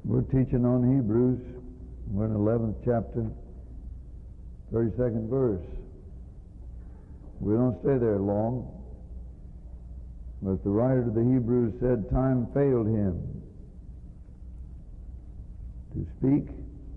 We're teaching on Hebrews. We're in 11th chapter, 32nd verse. We don't stay there long. But the writer to the Hebrews said, time failed him to speak.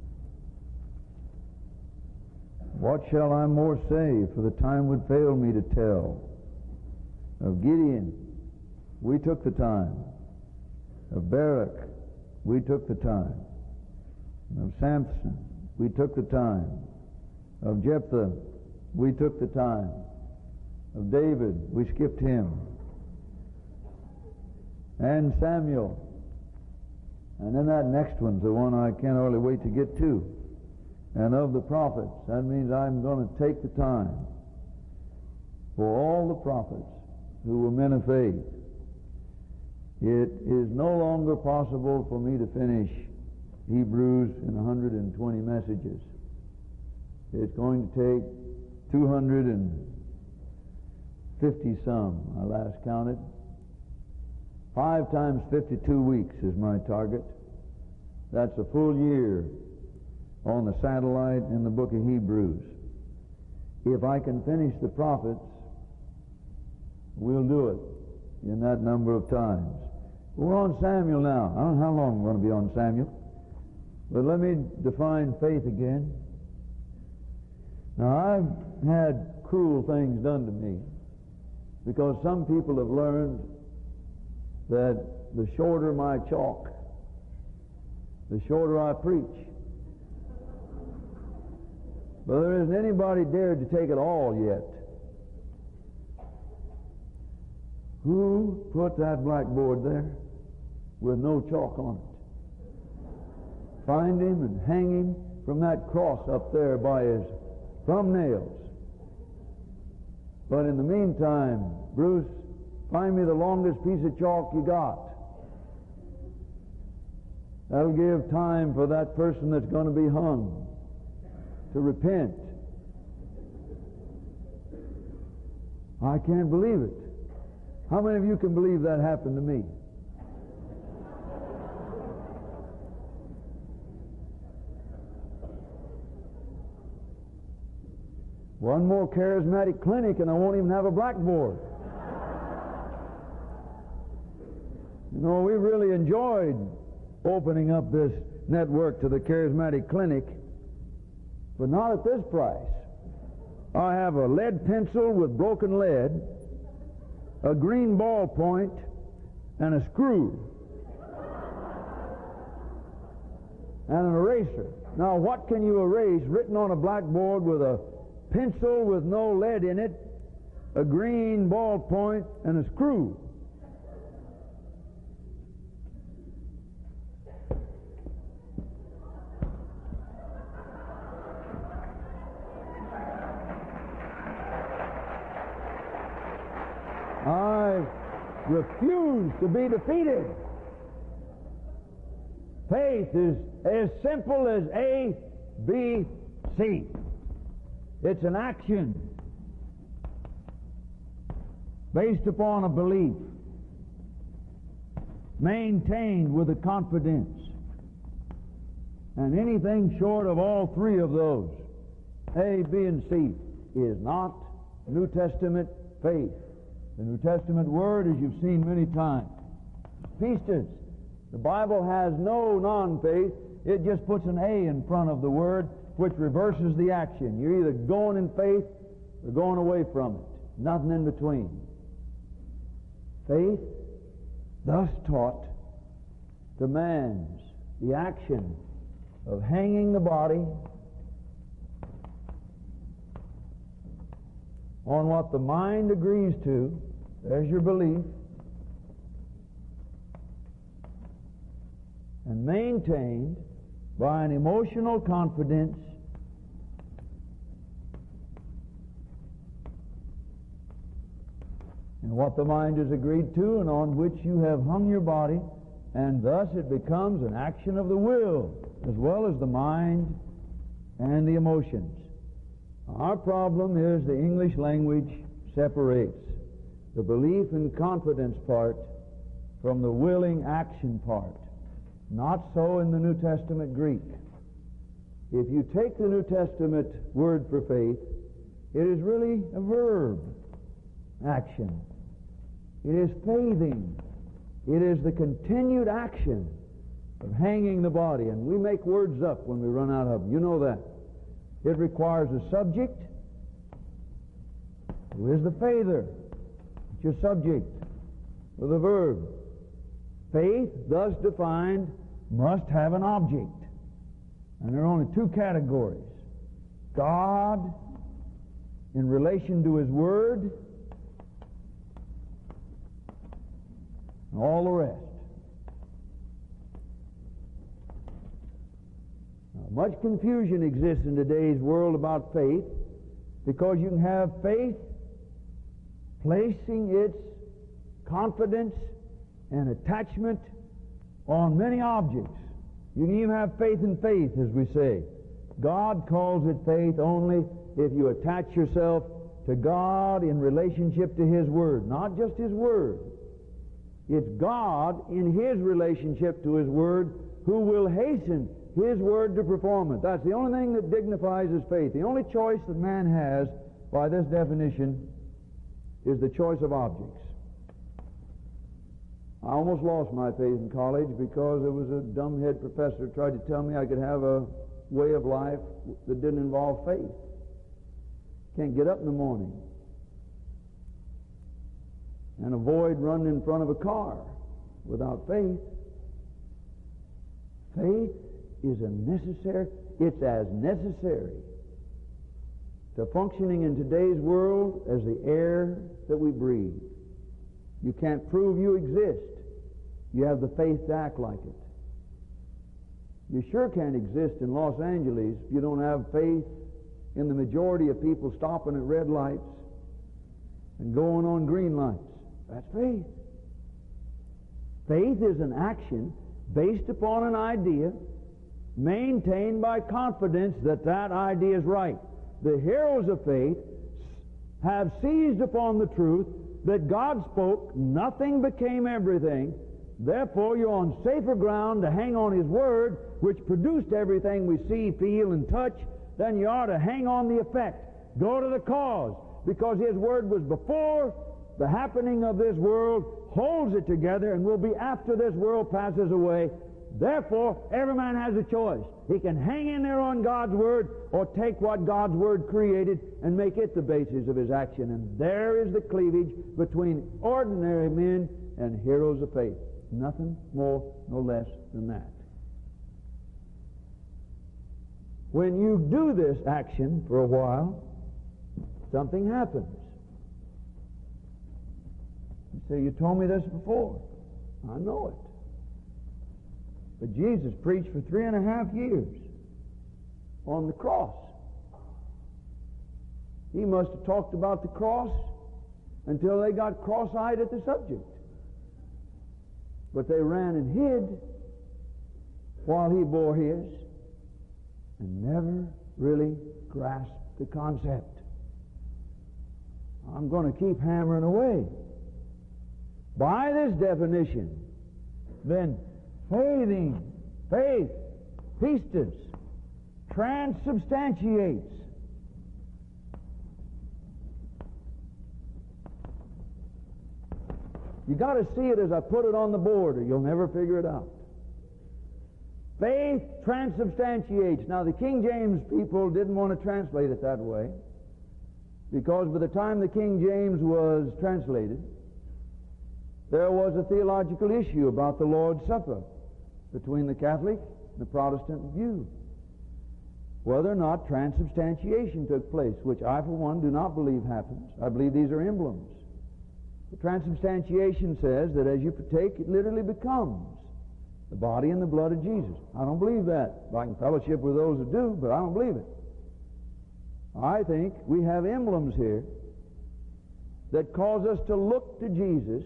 What shall I more say? For the time would fail me to tell. Of Gideon, we took the time. Of Barak, we took the time. Of Samson, we took the time. Of Jephthah, we took the time. Of David, we skipped him. And Samuel. And then that next one's the one I can't hardly wait to get to. And of the prophets. That means I'm going to take the time for all the prophets who were men of faith. It is no longer possible for me to finish Hebrews in 120 messages. It's going to take 250 some, I last counted. 5 times 52 weeks is my target. That's a full year on the satellite in the book of Hebrews. If I can finish the prophets, we'll do it in that number of times. We're on Samuel now. I don't know how long we're going to be on Samuel. But let me define faith again. Now, I've had cruel things done to me because some people have learned that the shorter my chalk, the shorter I preach. But there isn't anybody dared to take it all yet. Who put that blackboard there with no chalk on it? Find him and hang him from that cross up there by his thumbnails. But in the meantime, Bruce, find me the longest piece of chalk you got. That'll give time for that person that's going to be hung to repent. I can't believe it. How many of you can believe that happened to me? One more charismatic clinic and I won't even have a blackboard. You know, we really enjoyed opening up this network to the charismatic clinic, but not at this price. I have a lead pencil with broken lead, a green ballpoint, and a screw, and an eraser. Now, what can you erase written on a blackboard with a pencil with no lead in it, a green ballpoint, and a screw? I refuse to be defeated. Faith is as simple as A, B, C. It's an action based upon a belief, maintained with a confidence. And anything short of all three of those, A, B, and C, is not New Testament faith. The New Testament word, as you've seen many times, pistis. The Bible has no non-faith. It just puts an A in front of the word, which reverses the action. You're either going in faith or going away from it. Nothing in between. Faith, thus taught, demands the action of hanging the body on what the mind agrees to. There's your belief. And maintained by an emotional confidence in what the mind has agreed to and on which you have hung your body, and thus it becomes an action of the will as well as the mind and the emotions. Our problem is the English language separates the belief and confidence part from the willing action part. Not so in the New Testament Greek. If you take the New Testament word for faith, it is really a verb action. It is faithing. It is the continued action of hanging the body. And we make words up when we run out of them. You know that. It requires a subject. Who is the faither? It's your subject with a verb. Faith, thus defined, must have an object. And there are only two categories. God in relation to His Word, and all the rest. Now, much confusion exists in today's world about faith, because you can have faith placing its confidence and attachment on many objects. You can even have faith in faith, as we say. God calls it faith only if you attach yourself to God in relationship to His Word. Not just His Word. It's God in His relationship to His Word who will hasten His Word to perform it. That's the only thing that dignifies His faith. The only choice that man has by this definition is the choice of objects. I almost lost my faith in college because there was a dumbhead professor who tried to tell me I could have a way of life that didn't involve faith. Can't get up in the morning and avoid running in front of a car without faith. Faith is it's as necessary to functioning in today's world as the air that we breathe. You can't prove you exist. You have the faith to act like it. You sure can't exist in Los Angeles if you don't have faith in the majority of people stopping at red lights and going on green lights. That's faith. Faith is an action based upon an idea, maintained by confidence that that idea is right. The heroes of faith have seized upon the truth that God spoke, nothing became everything. Therefore, you're on safer ground to hang on His Word, which produced everything we see, feel, and touch, than you are to hang on the effect. Go to the cause, because His Word was before the happening of this world, holds it together, and will be after this world passes away. Therefore, every man has a choice. He can hang in there on God's Word or take what God's Word created and make it the basis of his action. And there is the cleavage between ordinary men and heroes of faith. Nothing more, no less than that. When you do this action for a while, something happens. You say, you told me this before. I know it. But Jesus preached for 3.5 years on the cross. He must have talked about the cross until they got cross-eyed at the subject. But they ran and hid while He bore His and never really grasped the concept. I'm going to keep hammering away. By this definition, then, faith, pistis, transubstantiates. You got to see it as I put it on the board, or you'll never figure it out. Faith transubstantiates. Now, the King James people didn't want to translate it that way, because by the time the King James was translated, there was a theological issue about the Lord's Supper between the Catholic and the Protestant view, whether or not transubstantiation took place, which I, for one, do not believe happens. I believe these are emblems. The transubstantiation says that as you partake, it literally becomes the body and the blood of Jesus. I don't believe that. I can fellowship with those who do, but I don't believe it. I think we have emblems here that cause us to look to Jesus,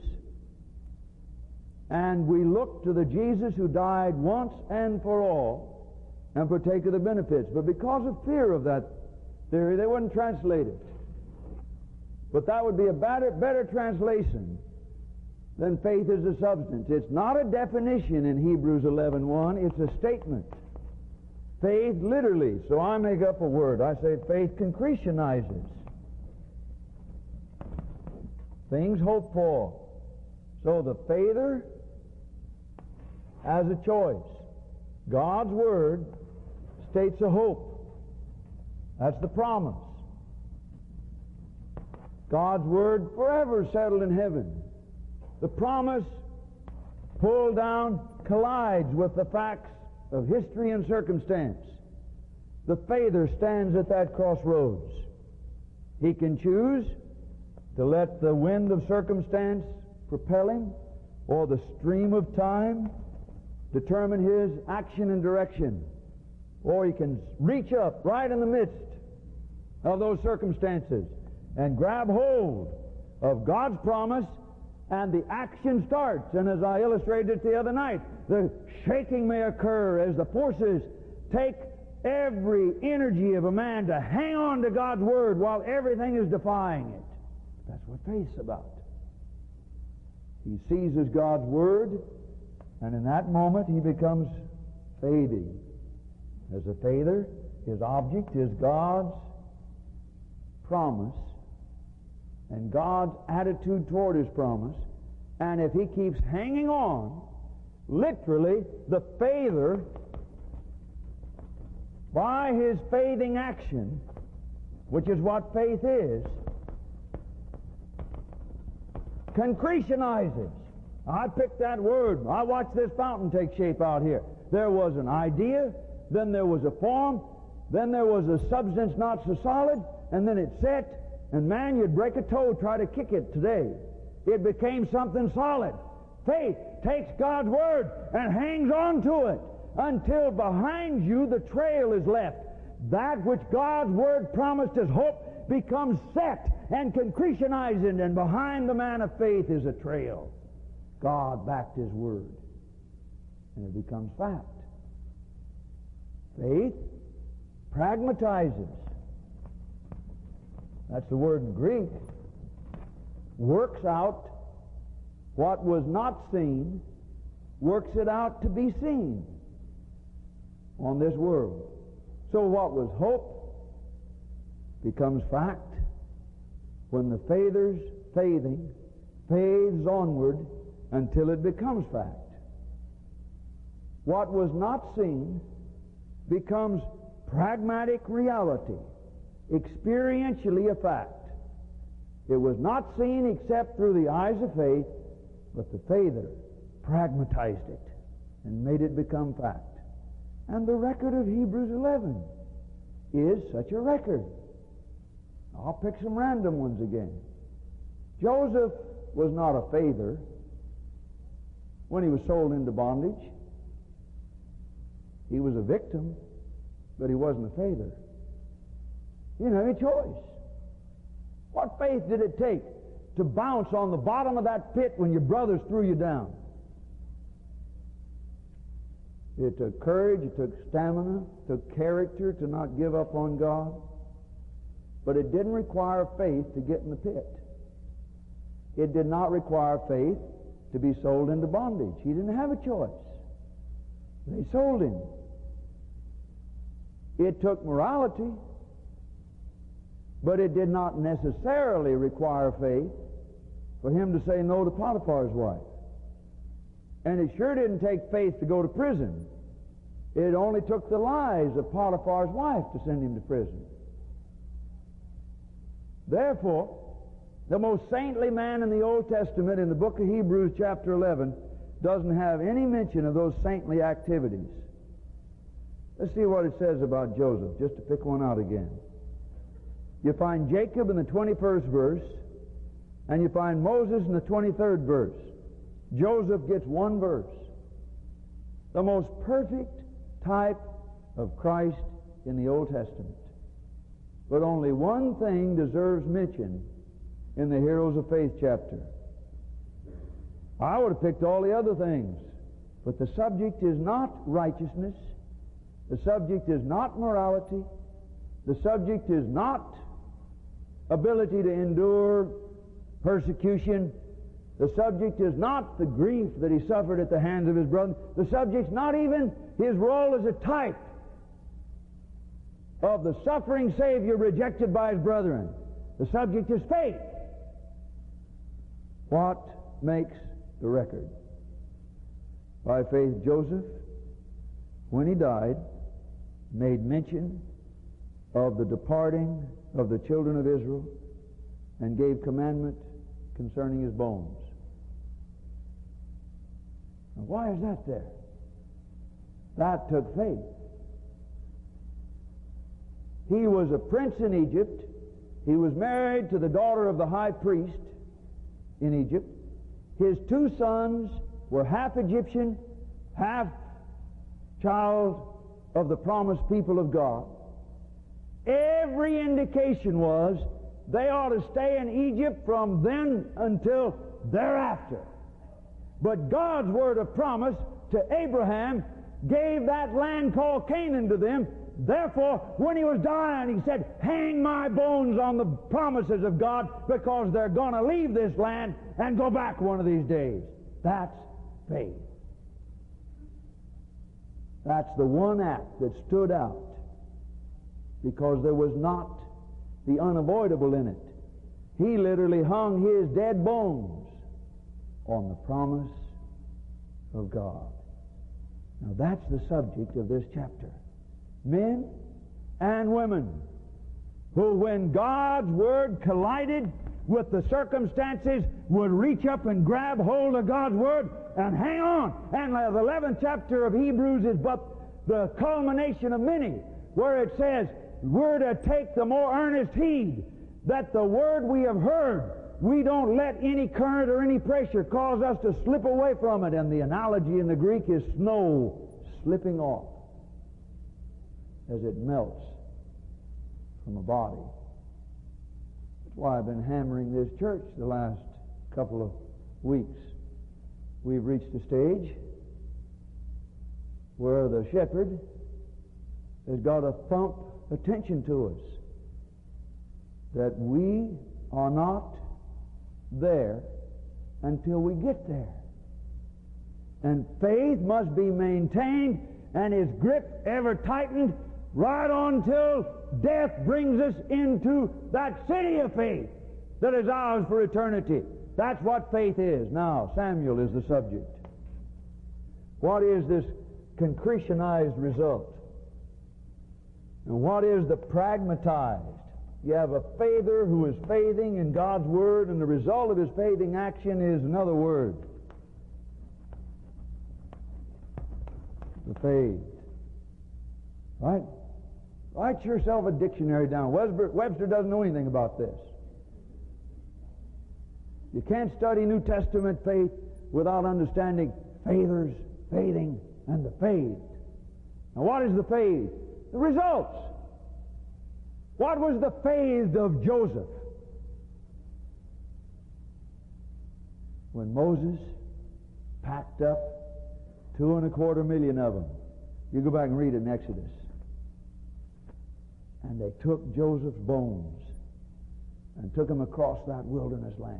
and we look to the Jesus who died once and for all and partake of the benefits. But because of fear of that theory, they wouldn't translate it. But that would be a better translation then faith is a substance. It's not a definition in Hebrews 11:1. It's a statement. Faith literally. So I make up a word. I say faith concretionizes. Things hoped for. So the faither has a choice. God's Word states a hope. That's the promise. God's Word forever settled in heaven. The promise, pulled down, collides with the facts of history and circumstance. The faither stands at that crossroads. He can choose to let the wind of circumstance propel him, or the stream of time determine his action and direction. Or he can reach up right in the midst of those circumstances and grab hold of God's promise, and the action starts. And as I illustrated the other night, the shaking may occur as the forces take every energy of a man to hang on to God's Word while everything is defying it. That's what faith's about. He seizes God's Word, and in that moment he becomes faithing. As a faither, his object is God's promise and God's attitude toward His promise. And if he keeps hanging on, literally, the faither, by his faithing action, which is what faith is, concretionizes. I picked that word. I watched this fountain take shape out here. There was an idea, then there was a form, then there was a substance not so solid, and then it set, and man, you'd break a toe, try to kick it today. It became something solid. Faith takes God's Word and hangs on to it until behind you the trail is left. That which God's Word promised as hope becomes set and concretionizing, and behind the man of faith is a trail. God backed His Word, and it becomes fact. Faith pragmatizes. That's the word in Greek. Works out what was not seen, works it out to be seen on this world. So what was hope becomes fact when the faither's faithing fades onward until it becomes fact. What was not seen becomes pragmatic reality, experientially a fact. It was not seen except through the eyes of faith, but the faither pragmatized it and made it become fact. And the record of Hebrews 11 is such a record. I'll pick some random ones again. Joseph was not a faither when he was sold into bondage. He was a victim, but he wasn't a faither. He didn't have any choice. What faith did it take to bounce on the bottom of that pit when your brothers threw you down? It took courage, it took stamina, it took character to not give up on God. But it didn't require faith to get in the pit. It did not require faith to be sold into bondage. He didn't have a choice. They sold him. It took morality, but it did not necessarily require faith for him to say no to Potiphar's wife. And it sure didn't take faith to go to prison. It only took the lies of Potiphar's wife to send him to prison. Therefore, the most saintly man in the Old Testament, in the book of Hebrews chapter 11, doesn't have any mention of those saintly activities. Let's see what it says about Joseph, just to pick one out again. You find Jacob in the 21st verse, and you find Moses in the 23rd verse. Joseph gets one verse. The most perfect type of Christ in the Old Testament. But only one thing deserves mention in the Heroes of Faith chapter. I would have picked all the other things, but the subject is not righteousness. The subject is not morality. The subject is not ability to endure persecution The subject is not the grief that he suffered at the hands of his brother. The subject's not even his role as a type of the suffering Savior rejected by his brethren. The subject is faith. What makes the record? By faith, Joseph, when he died, made mention of the departing of the children of Israel and gave commandment concerning his bones. Now, why is that there? That took faith. He was a prince in Egypt. He was married to the daughter of the high priest in Egypt. His two sons were half Egyptian, half child of the promised people of God. Every indication was they ought to stay in Egypt from then until thereafter. But God's word of promise to Abraham gave that land called Canaan to them. Therefore, when he was dying, he said, hang my bones on the promises of God, because they're going to leave this land and go back one of these days. That's faith. That's the one act that stood out, because there was not the unavoidable in it. He literally hung his dead bones on the promise of God. Now that's the subject of this chapter. Men and women who, when God's Word collided with the circumstances, would reach up and grab hold of God's Word and hang on. And the 11th chapter of Hebrews is but the culmination of many, where it says, we're to take the more earnest heed that the Word we have heard, we don't let any current or any pressure cause us to slip away from it. And the analogy in the Greek is snow slipping off as it melts from a body. That's why I've been hammering this church the last couple of weeks. We've reached a stage where the shepherd has got to thump attention to us, that we are not there until we get there. And faith must be maintained and its grip ever tightened right on till death brings us into that city of faith that is ours for eternity. That's what faith is. Now, Samuel is the subject. What is this concretionized result? And what is the pragmatized? You have a faither who is faithing in God's Word, and the result of his faithing action is another word. The faith. Right? Write yourself a dictionary down. Webster doesn't know anything about this. You can't study New Testament faith without understanding faithers, faithing, and the faith. Now, what is the faith? The results. What was the faith of Joseph? When Moses packed up 2.25 million of them. You go back and read it in Exodus. And they took Joseph's bones and took them across that wilderness land.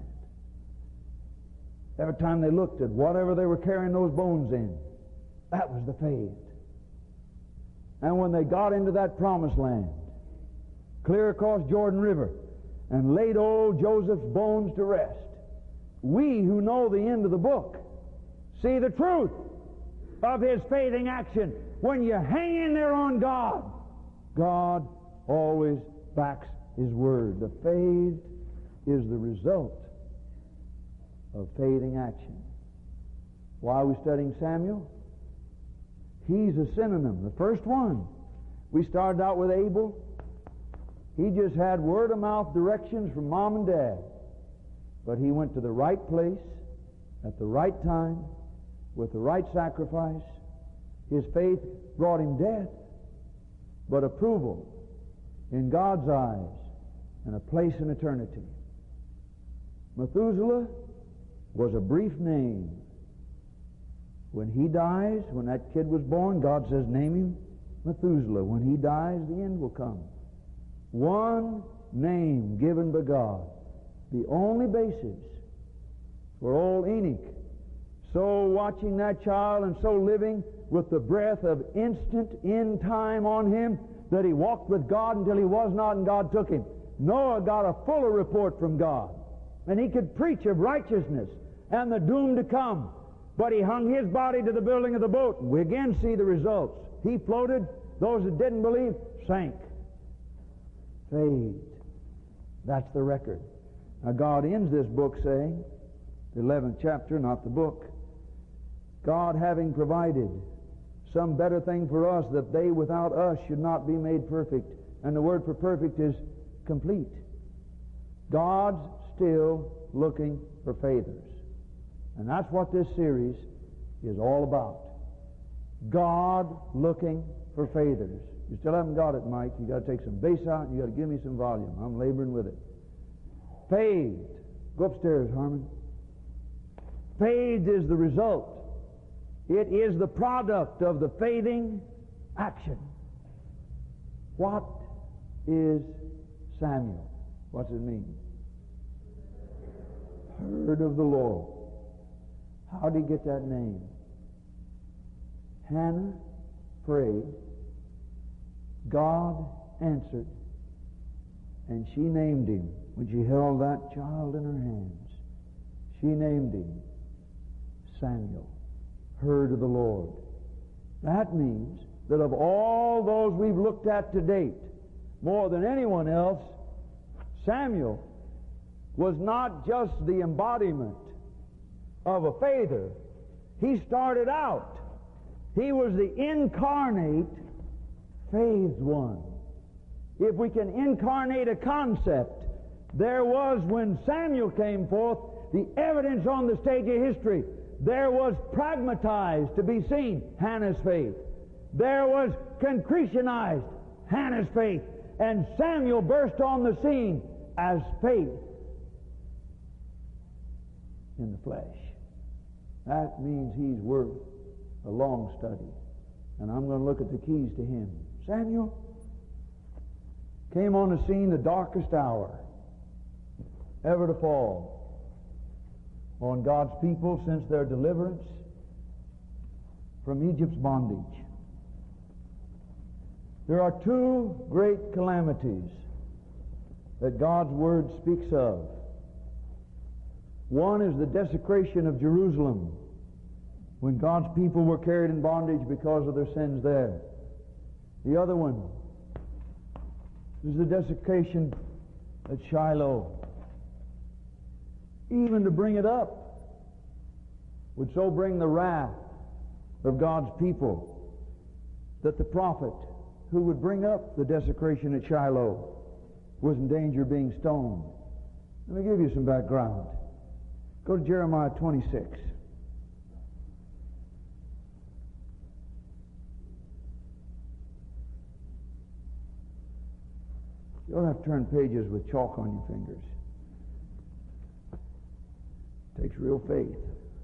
Every time they looked at whatever they were carrying those bones in, that was the faith. And when they got into that promised land, clear across Jordan River, and laid old Joseph's bones to rest, we who know the end of the book see the truth of his faithing action. When you hang in there on God, God always backs his word. The faith is the result of faithing action. Why are we studying Samuel? He's a synonym, the first one. We started out with Abel. He just had word-of-mouth directions from mom and dad. But he went to the right place at the right time with the right sacrifice. His faith brought him death, but approval in God's eyes and a place in eternity. Methuselah was a brief name. When he dies, when that kid was born, God says, name him Methuselah. When he dies, the end will come. One name given by God. The only basis For old Enoch, so watching that child and so living with the breath of instant end time on him that he walked with God until he was not and God took him. Noah got a fuller report from God, and he could preach of righteousness and the doom to come. But he hung his body to the building of the boat. We again see the results. He floated. Those that didn't believe sank. Fade. That's the record. Now God ends this book saying, the 11th chapter, not the book, God having provided some better thing for us, that they without us should not be made perfect. And the word for perfect is complete. God's still looking for faithers. And that's what this series is all about. God looking for faithers. You still haven't got it, Mike. You got to take some bass out and you got to give me some volume. I'm laboring with it. Faith. Go upstairs, Harmon. Faith is the result. It is the product of the faithing action. What is Samuel? What's it mean? Heard of the Lord. How did he get that name? Hannah prayed. God answered. And she named him. When she held that child in her hands, she named him Samuel. Heard of the Lord. That means that of all those we've looked at to date, more than anyone else, Samuel was not just the embodiment of a faither. He started out. He was the incarnate faithed one. If we can incarnate a concept, there was, when Samuel came forth, the evidence on the stage of history. There was pragmatized to be seen Hannah's faith. There was concretionized Hannah's faith. And Samuel burst on the scene as faith in the flesh. That means he's worth a long study. And I'm going to look at the keys to him. Samuel came on the scene the darkest hour ever to fall on God's people since their deliverance from Egypt's bondage. There are two great calamities that God's Word speaks of. One is the desecration of Jerusalem, when God's people were carried in bondage because of their sins there. The other one is the desecration at Shiloh. Even to bring it up would so bring the wrath of God's people that the prophet who would bring up the desecration at Shiloh was in danger of being stoned. Let me give you some background. Go to Jeremiah 26. You don't have to turn pages with chalk on your fingers. It takes real faith.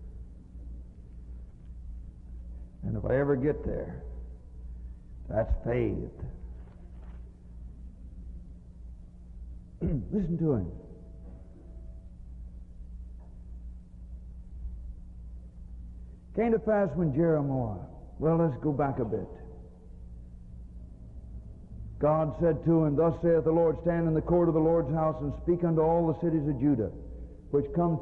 And if I ever get there, that's faith. Listen to him. Came to pass when Jeremiah, well, let's go back a bit. God said to him, Thus saith the Lord, stand in the court of the Lord's house and speak unto all the cities of Judah, which come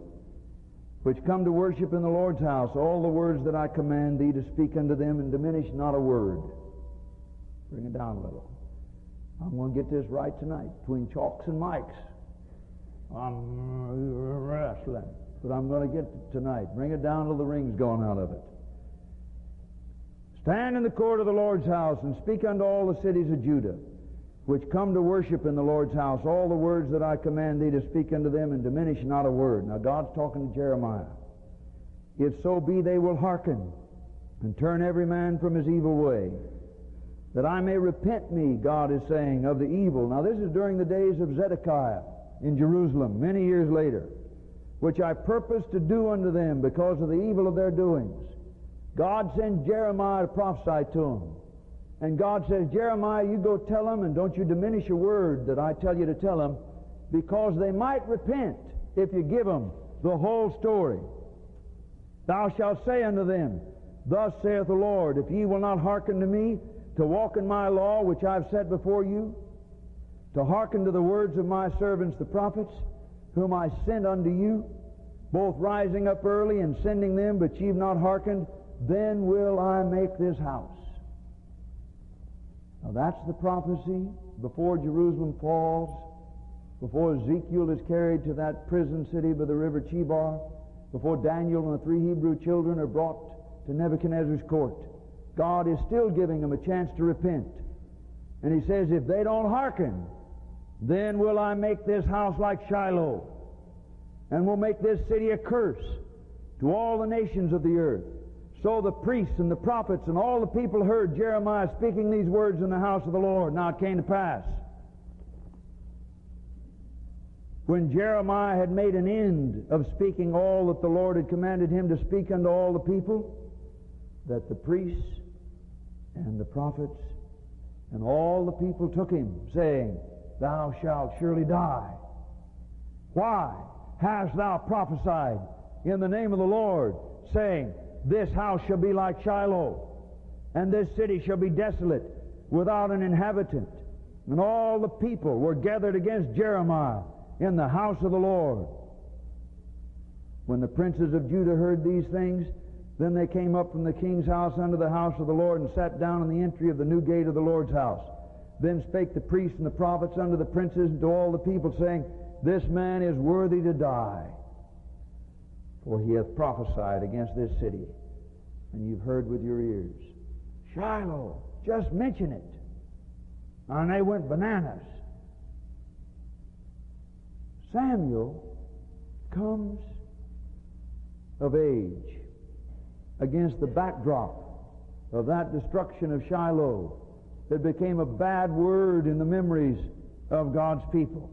to worship in the Lord's house, all the words that I command thee to speak unto them, and diminish not a word. Bring it down a little. I'm going to get this right tonight, between chalks and mics. I'm wrestling, but I'm going to get it tonight. Bring it down till the ring's gone out of it. Stand in the court of the Lord's house and speak unto all the cities of Judah, which come to worship in the Lord's house, all the words that I command thee to speak unto them, and diminish not a word. Now God's talking to Jeremiah. If so be they will hearken, and turn every man from his evil way, that I may repent me, God is saying, of the evil. Now this is during the days of Zedekiah in Jerusalem, many years later, which I purpose to do unto them because of the evil of their doings. God sends Jeremiah to prophesy to them. And God says, Jeremiah, you go tell them, and don't you diminish a word that I tell you to tell them, because they might repent if you give them the whole story. Thou shalt say unto them, Thus saith the Lord, if ye will not hearken to me, to walk in my law which I have set before you, to hearken to the words of my servants the prophets, whom I sent unto you, both rising up early and sending them, but ye have not hearkened, then will I make this house. Now that's the prophecy before Jerusalem falls, before Ezekiel is carried to that prison city by the river Chebar, before Daniel and the 3 Hebrew children are brought to Nebuchadnezzar's court. God is still giving them a chance to repent. And He says, if they don't hearken, then will I make this house like Shiloh, and will make this city a curse to all the nations of the earth. So the priests and the prophets and all the people heard Jeremiah speaking these words in the house of the Lord. Now it came to pass, when Jeremiah had made an end of speaking all that the Lord had commanded him to speak unto all the people, that the priests and the prophets and all the people took him, saying, Thou shalt surely die. Why hast thou prophesied in the name of the Lord, saying, This house shall be like Shiloh, and this city shall be desolate, without an inhabitant? And all the people were gathered against Jeremiah in the house of the Lord. When the princes of Judah heard these things, then they came up from the king's house unto the house of the Lord, and sat down in the entry of the new gate of the Lord's house. Then spake the priests and the prophets unto the princes and to all the people, saying, This man is worthy to die, for he hath prophesied against this city, and you've heard with your ears. Shiloh, just mention it. And they went bananas. Samuel comes of age against the backdrop of that destruction of Shiloh that became a bad word in the memories of God's people.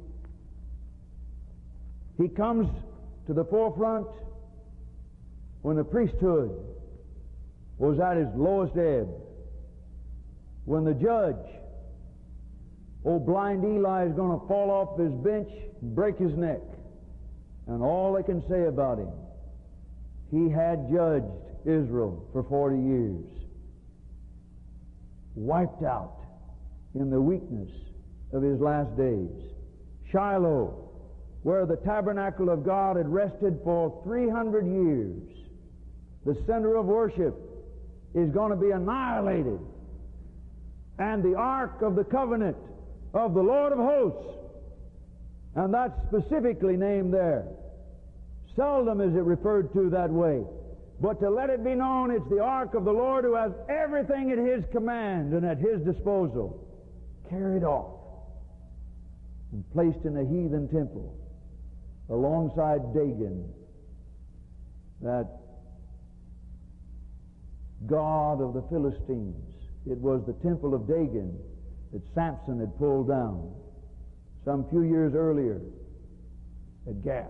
He comes to the forefront when the priesthood was at its lowest ebb, when the judge, old blind Eli, is going to fall off his bench and break his neck, and all they can say about him, he had judged Israel for 40 years, wiped out in the weakness of his last days. Shiloh, where the tabernacle of God had rested for 300 years, the center of worship, is going to be annihilated, and the Ark of the Covenant of the Lord of hosts, and that's specifically named there. Seldom is it referred to that way, but to let it be known it's the Ark of the Lord, who has everything at His command and at His disposal, carried off and placed in a heathen temple alongside Dagon, that god of the Philistines. It was the temple of Dagon that Samson had pulled down some few years earlier at Gath.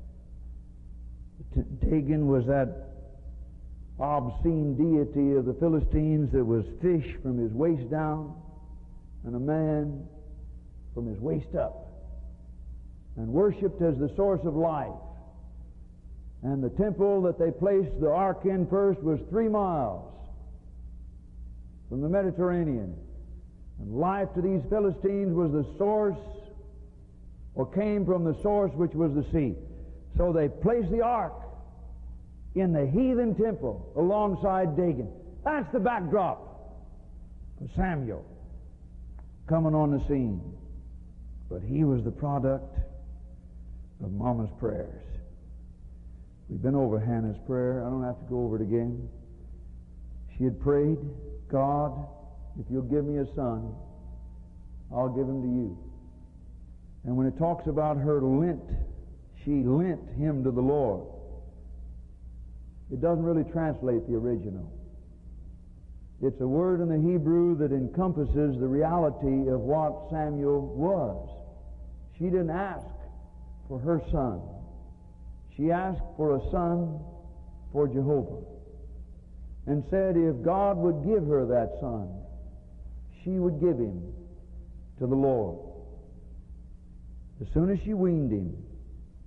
Dagon was that obscene deity of the Philistines that was fish from his waist down and a man from his waist up, and worshipped as the source of life. And the temple that they placed the ark in first was 3 miles from the Mediterranean. And life to these Philistines was the source, or came from the source, which was the sea. So they placed the ark in the heathen temple alongside Dagon. That's the backdrop of Samuel coming on the scene. But he was the product of Mama's prayers. We've been over Hannah's prayer. I don't have to go over it again. She had prayed, God, if you'll give me a son, I'll give him to you. And when it talks about her lent, she lent him to the Lord, it doesn't really translate the original. It's a word in the Hebrew that encompasses the reality of what Samuel was. She didn't ask for her son. She asked for a son for Jehovah, and said if God would give her that son, she would give him to the Lord. As soon as she weaned him,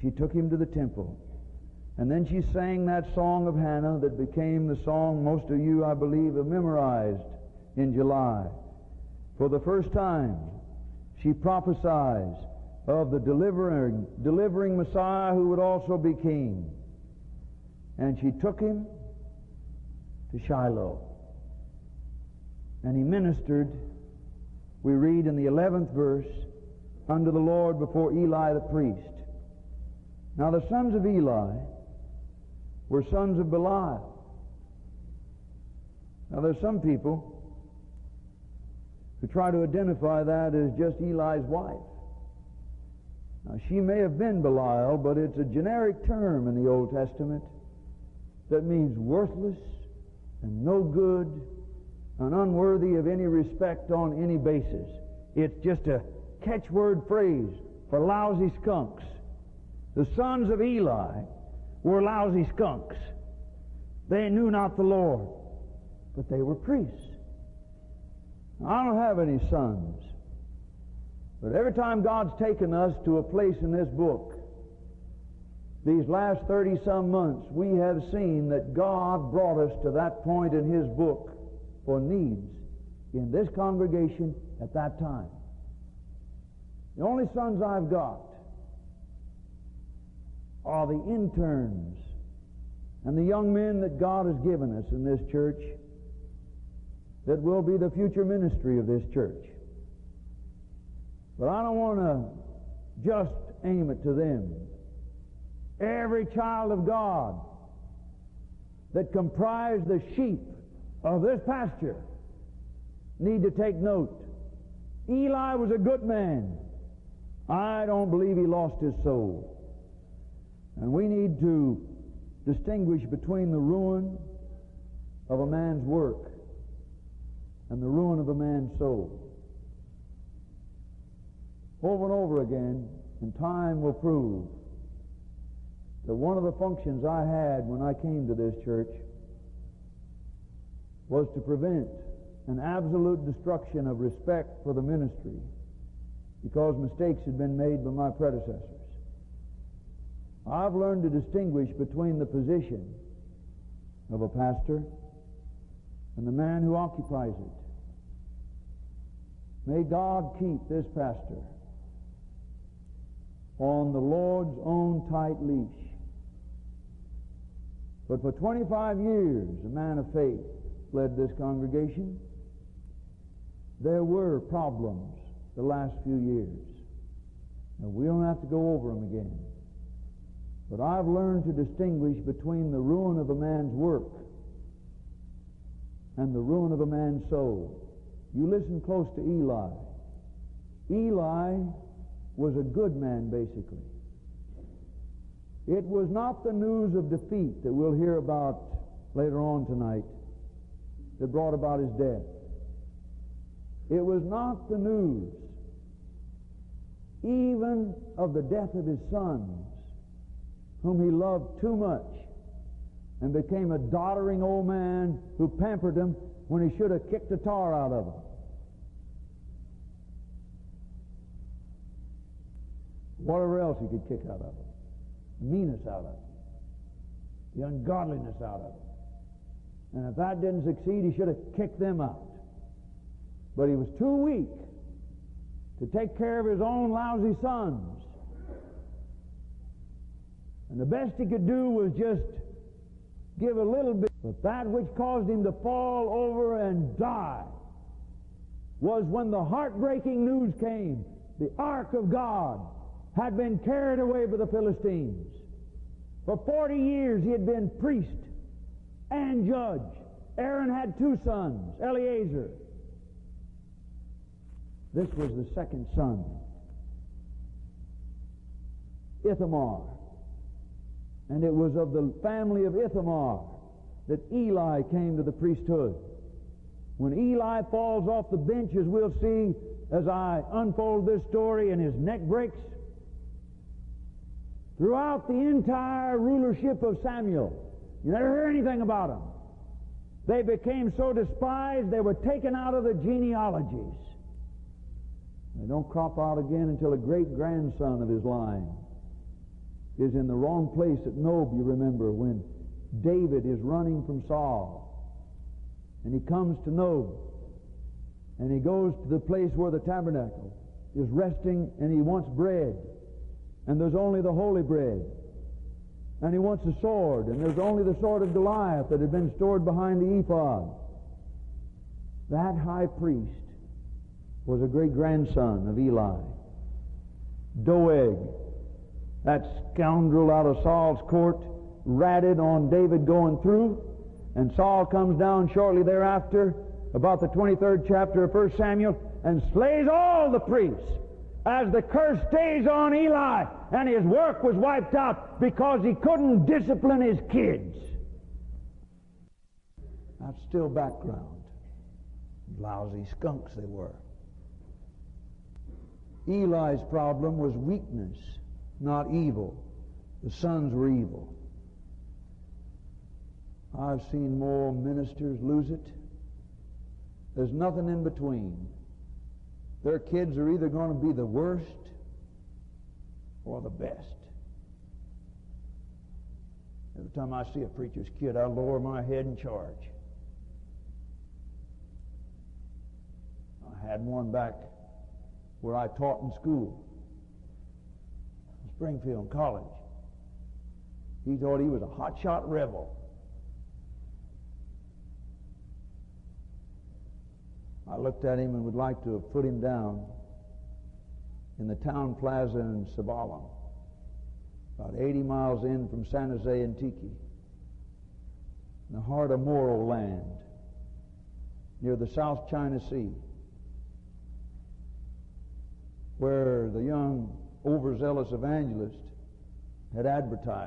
she took him to the temple. And then she sang that song of Hannah that became the song most of you, I believe, have memorized in July. For the first time, she prophesies of the delivering Messiah who would also be king. And she took him to Shiloh. And he ministered, we read in the 11th verse, unto the Lord before Eli the priest. Now the sons of Eli were sons of Belial. Now there's some people who try to identify that as just Eli's wife. Now she may have been Belial, but it's a generic term in the Old Testament that means worthless and no good and unworthy of any respect on any basis. It's just a catchword phrase for lousy skunks. The sons of Eli were lousy skunks. They knew not the Lord, but they were priests. Now, I don't have any sons, but every time God's taken us to a place in this book, these last 30-some months, we have seen that God brought us to that point in His book for needs in this congregation at that time. The only sons I've got are the interns and the young men that God has given us in this church that will be the future ministry of this church. But I don't want to just aim it to them. Every child of God that comprise the sheep of this pasture need to take note. Eli was a good man. I don't believe he lost his soul. And we need to distinguish between the ruin of a man's work and the ruin of a man's soul. Over and over again, and time will prove that one of the functions I had when I came to this church was to prevent an absolute destruction of respect for the ministry because mistakes had been made by my predecessors. I've learned to distinguish between the position of a pastor and the man who occupies it. May God keep this pastor on the Lord's own tight leash. But for 25 years, a man of faith led this congregation. There were problems the last few years. Now, we don't have to go over them again. But I've learned to distinguish between the ruin of a man's work and the ruin of a man's soul. You listen close to Eli. Eli was a good man, basically. It was not the news of defeat that we'll hear about later on tonight that brought about his death. It was not the news even of the death of his sons, whom he loved too much and became a doddering old man who pampered them when he should have kicked the tar out of them. Whatever else he could kick out of them. The meanness out of them. The ungodliness out of them. And if that didn't succeed, he should have kicked them out. But he was too weak to take care of his own lousy sons. And the best he could do was just give a little bit. But that which caused him to fall over and die was when the heartbreaking news came. The ark of God had been carried away by the Philistines. For 40 years he had been priest and judge. Aaron had two sons, Eleazar. This was the second son, Ithamar. And it was of the family of Ithamar that Eli came to the priesthood. When Eli falls off the bench, as we'll see as I unfold this story, and his neck breaks, throughout the entire rulership of Samuel, you never hear anything about them. They became so despised, they were taken out of the genealogies. They don't crop out again until a great-grandson of his line. is in the wrong place at Nob, you remember, when David is running from Saul. And he comes to Nob. And he goes to the place where the tabernacle is resting, and he wants bread. And there's only the holy bread. And he wants a sword, and there's only the sword of Goliath that had been stored behind the ephod. That high priest was a great-grandson of Eli. Doeg, that scoundrel out of Saul's court, ratted on David going through, and Saul comes down shortly thereafter, about the 23rd chapter of 1 Samuel, and slays all the priests, as the curse stays on Eli, and his work was wiped out because he couldn't discipline his kids. That's still background. Lousy skunks they were. Eli's problem was weakness, not evil. The sons were evil. I've seen more ministers lose it. There's nothing in between. Their kids are either going to be the worst or the best. Every time I see a preacher's kid, I lower my head and charge. I had one back where I taught in school, in Springfield College. He thought he was a hotshot rebel. I looked at him and would like to have put him down in the town plaza in Sabalom, about 80 miles in from San Jose Antique, in the heart of Moro land, near the South China Sea, where the young, overzealous evangelist had advertised.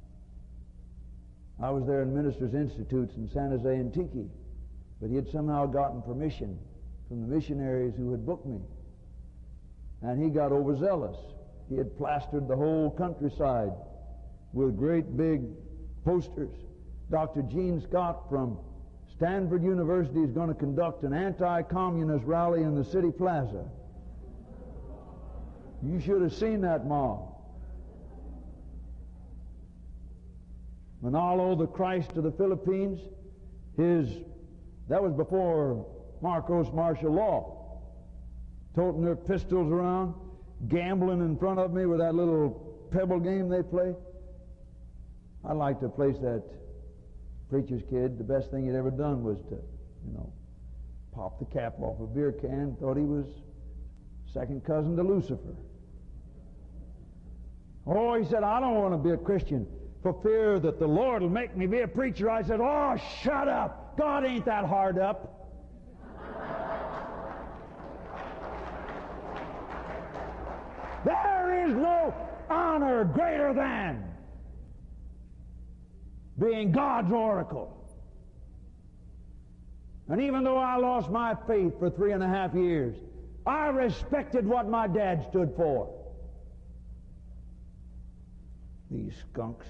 I was there in Ministers' Institutes in San Jose Antique, but he had somehow gotten permission from the missionaries who had booked me. And he got overzealous. He had plastered the whole countryside with great big posters. Dr. Gene Scott from Stanford University is going to conduct an anti-communist rally in the city plaza. You should have seen that mob. Manalo, the Christ of the Philippines, that was before Marcos martial law. Toting their pistols around, gambling in front of me with that little pebble game they play. I'd like to place that preacher's kid. The best thing he'd ever done was to, pop the cap off a beer can. Thought he was second cousin to Lucifer. Oh, he said, I don't want to be a Christian for fear that the Lord will make me be a preacher. I said, oh, shut up. God ain't that hard up. There is no honor greater than being God's oracle. And even though I lost my faith for 3.5 years, I respected what my dad stood for. These skunks.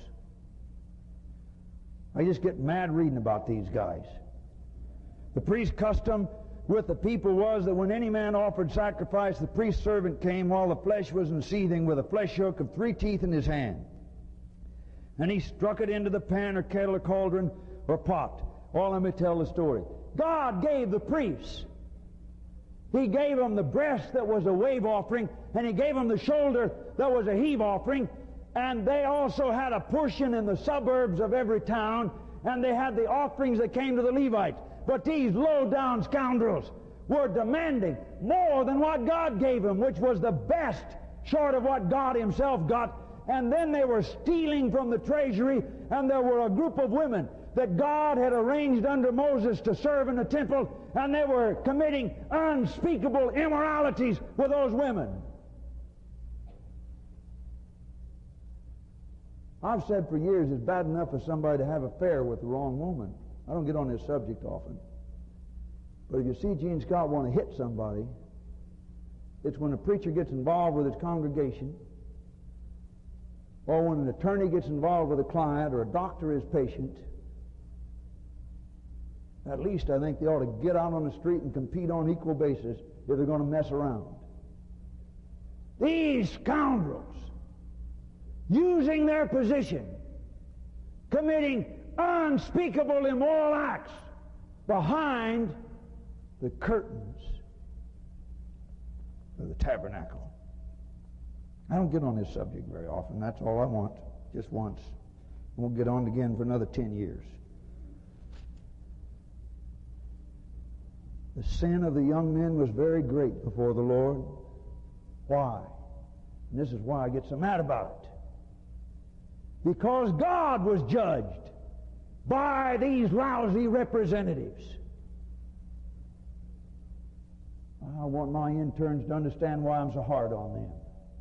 I just get mad reading about these guys. The priest's custom with the people was that when any man offered sacrifice, the priest's servant came while the flesh was in seething with a flesh hook of 3 teeth in his hand. And he struck it into the pan or kettle or cauldron or pot. Well, let me tell the story. God gave the priests. He gave them the breast that was a wave offering, and He gave them the shoulder that was a heave offering, and they also had a portion in the suburbs of every town, and they had the offerings that came to the Levites. But these low-down scoundrels were demanding more than what God gave them, which was the best short of what God Himself got. And then they were stealing from the treasury, and there were a group of women that God had arranged under Moses to serve in the temple, and they were committing unspeakable immoralities with those women. I've said for years it's bad enough for somebody to have an affair with the wrong woman. I don't get on this subject often. But if you see Gene Scott want to hit somebody, it's when a preacher gets involved with his congregation, or when an attorney gets involved with a client, or a doctor is patient. At least I think they ought to get out on the street and compete on equal basis if they're going to mess around. These scoundrels, using their position, committing unspeakable immoral acts behind the curtains of the tabernacle. I don't get on this subject very often. That's all I want, just once. We'll get on it again for another 10 years. The sin of the young men was very great before the Lord. Why? And this is why I get so mad about it. Because God was judged by these lousy representatives. I want my interns to understand why I'm so hard on them.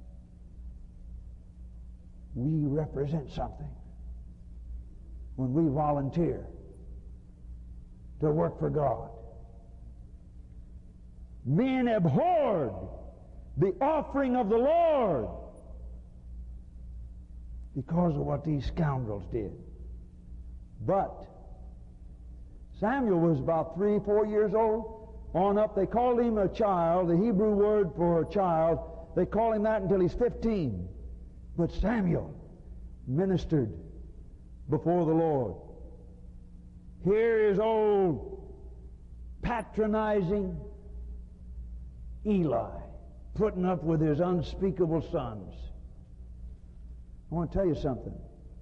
We represent something when we volunteer to work for God. Men abhorred the offering of the Lord because of what these scoundrels did. But Samuel was about 3, 4 years old. On up, they called him a child. The Hebrew word for a child, they call him that until he's 15. But Samuel ministered before the Lord. Here is old patronizing Eli putting up with his unspeakable sons. I want to tell you something.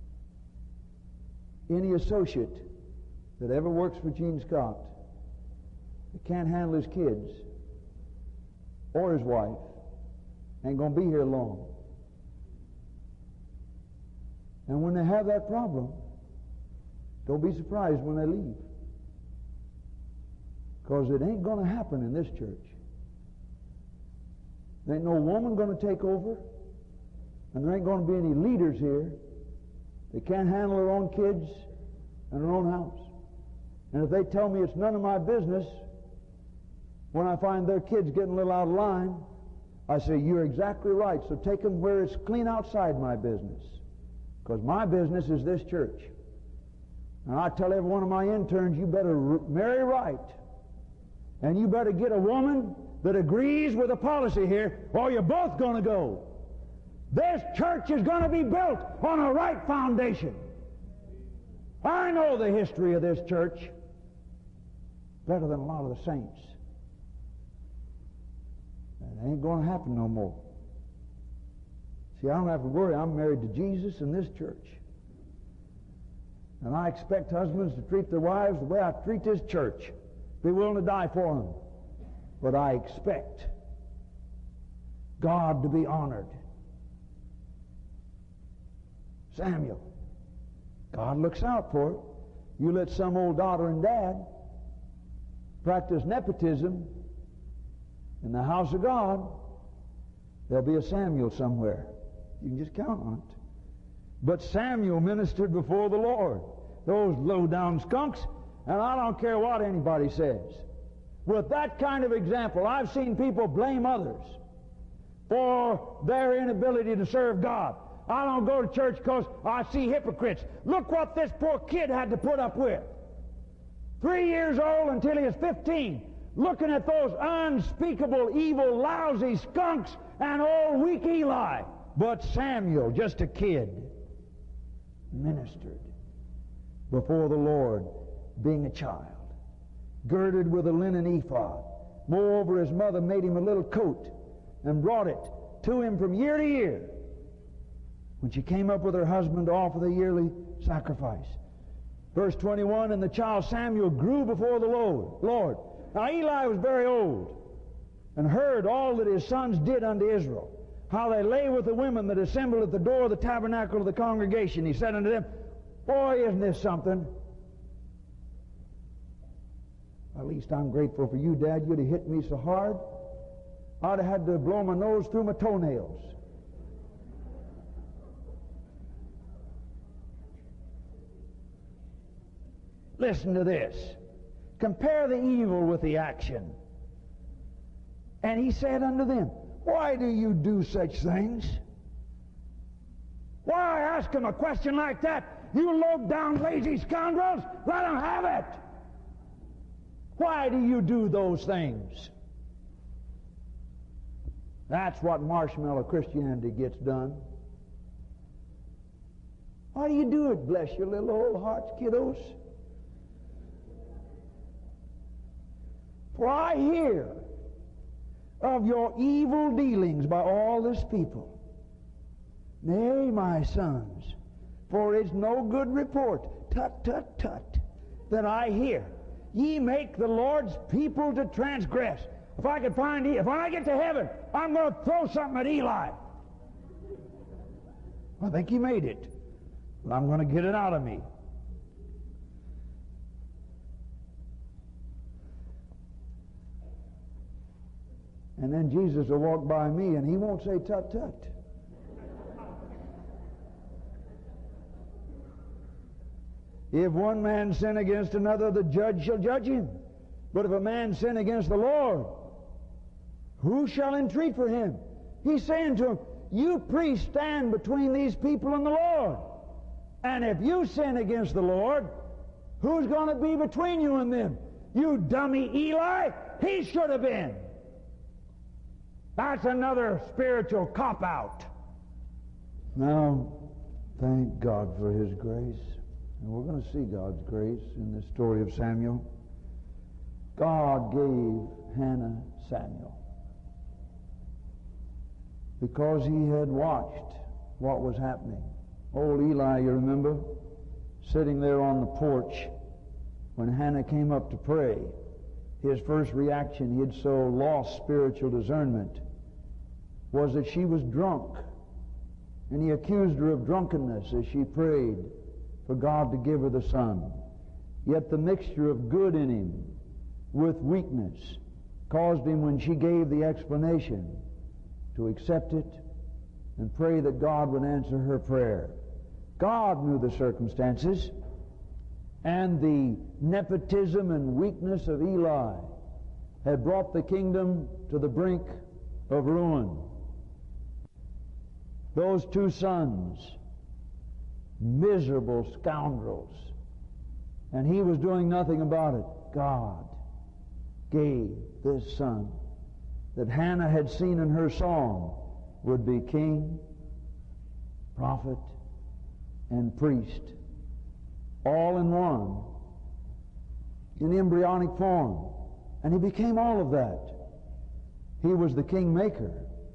Any associate that ever works for Gene Scott that can't handle his kids or his wife ain't going to be here long. And when they have that problem, don't be surprised when they leave. Because it ain't going to happen in this church. There ain't no woman going to take over, and there ain't going to be any leaders here that can't handle their own kids and their own house. And if they tell me it's none of my business, when I find their kids getting a little out of line, I say, you're exactly right, so take them where it's clean outside my business. Because my business is this church. And I tell every one of my interns, you better marry right. And you better get a woman that agrees with the policy here, or you're both going to go. This church is going to be built on a right foundation. I know the history of this church better than a lot of the saints. And it ain't going to happen no more. See, I don't have to worry. I'm married to Jesus in this church. And I expect husbands to treat their wives the way I treat this church. Be willing to die for them. But I expect God to be honored. Samuel, God looks out for it. You let some old daughter and dad practice nepotism in the house of God, there'll be a Samuel somewhere. You can just count on it. But Samuel ministered before the Lord. Those low-down skunks, and I don't care what anybody says. With that kind of example, I've seen people blame others for their inability to serve God. I don't go to church because I see hypocrites. Look what this poor kid had to put up with. 3 years old until he was 15, looking at those unspeakable, evil, lousy skunks and old weak Eli. But Samuel, just a kid, ministered before the Lord, being a child, girded with a linen ephod. Moreover, his mother made him a little coat and brought it to him from year to year when she came up with her husband to offer the yearly sacrifice. Verse 21, and the child Samuel grew before the Lord. Now Eli was very old and heard all that his sons did unto Israel, how they lay with the women that assembled at the door of the tabernacle of the congregation. He said unto them, boy, isn't this something? At least I'm grateful for you, Dad. You'd have hit me so hard, I'd have had to blow my nose through my toenails. Listen to this. Compare the evil with the action. And he said unto them, why do you do such things? Why ask him a question like that? You low-down, lazy scoundrels, let them have it. Why do you do those things? That's what marshmallow Christianity gets done. Why do you do it? Bless your little old hearts, kiddos. For I hear of your evil dealings by all this people. Nay, my sons, for it's no good report, tut, tut, tut, that I hear. Ye make the Lord's people to transgress. If I get to heaven, I'm going to throw something at Eli. I think he made it, but I'm going to get it out of me. And then Jesus will walk by me and he won't say tut tut. If one man sin against another, the judge shall judge him. But if a man sin against the Lord, who shall entreat for him? He's saying to him, you priests stand between these people and the Lord. And if you sin against the Lord, who's going to be between you and them? You dummy Eli? He should have been. That's another spiritual cop-out. Now, thank God for His grace. And we're going to see God's grace in this story of Samuel. God gave Hannah Samuel because He had watched what was happening. Old Eli, you remember, sitting there on the porch when Hannah came up to pray. His first reaction, he had so lost spiritual discernment, was that she was drunk. And he accused her of drunkenness as she prayed for God to give her the son. Yet the mixture of good in him with weakness caused him, when she gave the explanation, to accept it and pray that God would answer her prayer. God knew the circumstances, and the nepotism and weakness of Eli had brought the kingdom to the brink of ruin. Those two sons, miserable scoundrels, and he was doing nothing about it. God gave this son that Hannah had seen in her song would be king, prophet, and priest, all in one, in embryonic form. And he became all of that. He was the kingmaker.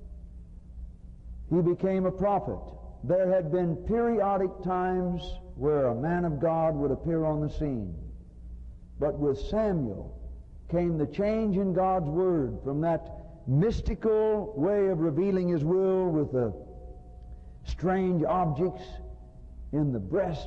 He became a prophet. There had been periodic times where a man of God would appear on the scene. But with Samuel came the change in God's Word from that mystical way of revealing His will with the strange objects in the breast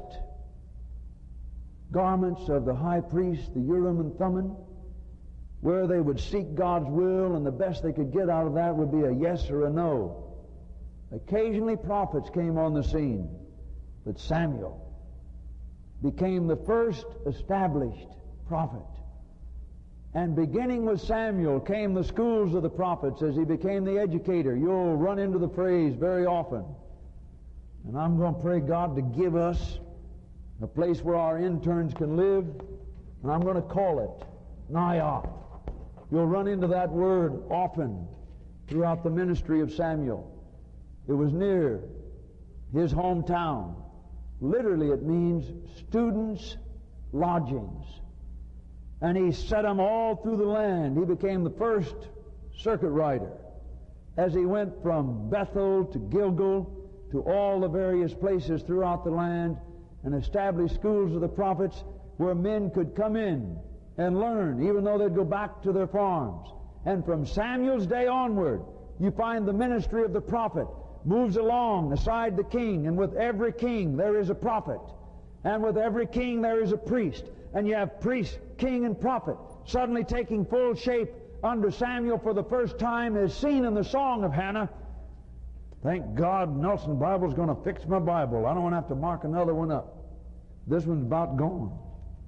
garments of the high priest, the Urim and Thummim, where they would seek God's will, and the best they could get out of that would be a yes or a no. Occasionally prophets came on the scene, but Samuel became the first established prophet. And beginning with Samuel came the schools of the prophets as he became the educator. You'll run into the phrase very often. And I'm going to pray God to give us a place where our interns can live, and I'm going to call it Nioth. You'll run into that word often throughout the ministry of Samuel. It was near his hometown. Literally it means students' lodgings. And he set them all through the land. He became the first circuit rider as he went from Bethel to Gilgal to all the various places throughout the land and established schools of the prophets where men could come in and learn, even though they'd go back to their farms. And from Samuel's day onward, you find the ministry of the prophet moves along beside the king, and with every king there is a prophet, and with every king there is a priest, and you have priest, king, and prophet suddenly taking full shape under Samuel for the first time, as seen in the Song of Hannah. Thank God Nelson Bible's going to fix my Bible. I don't want to have to mark another one up. This one's about gone.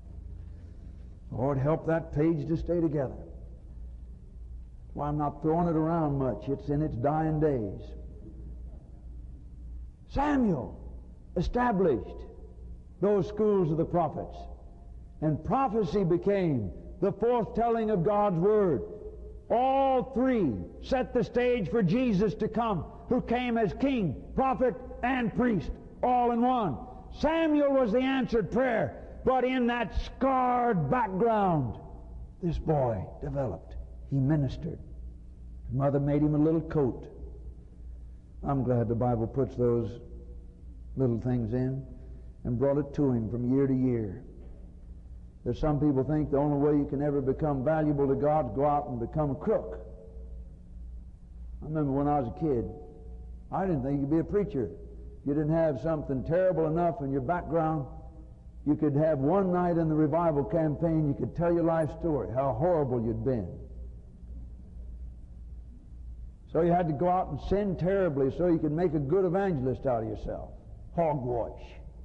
Lord, help that page to stay together. That's why I'm not throwing it around much. It's in its dying days. Samuel established those schools of the prophets, and prophecy became the foretelling of God's Word. All three set the stage for Jesus to come, who came as king, prophet, and priest, all in one. Samuel was the answered prayer. But in that scarred background, this boy developed. He ministered. His mother made him a little coat. I'm glad the Bible puts those little things in and brought it to him from year to year. There's some people think the only way you can ever become valuable to God is go out and become a crook. I remember when I was a kid, I didn't think you could be a preacher. You didn't have something terrible enough in your background. You could have one night in the revival campaign, you could tell your life story, how horrible you'd been. So you had to go out and sin terribly so you could make a good evangelist out of yourself. Hogwash.